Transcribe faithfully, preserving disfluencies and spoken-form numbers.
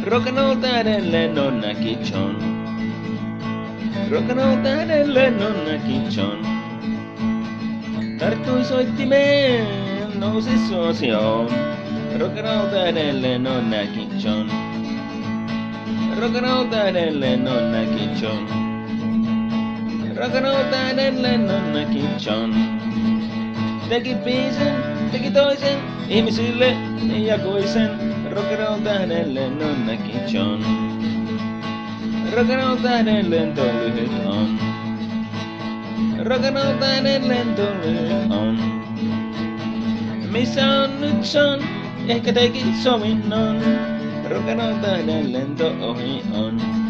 Rock'n'roll tähden nonna John. Rock'n'roll tähden nonna John. Tarttui soittimeen, nousi suosioon. Rock'n'roll tähden nonna John. Rock'n'roll tähden nonna John. Rock'n'roll tähden nonna John. Teki biisin, teki toisen, ihmisille jakoi sen. Rock'n'roll tähdelle nonnakin John. Rock'n'roll tähden lento lyhyt on. Rock'n'roll tähden lento lyhyt on. Missä on nyt John? Ehkä teki sovinnon. Rock'n'roll tähden lento ohi on.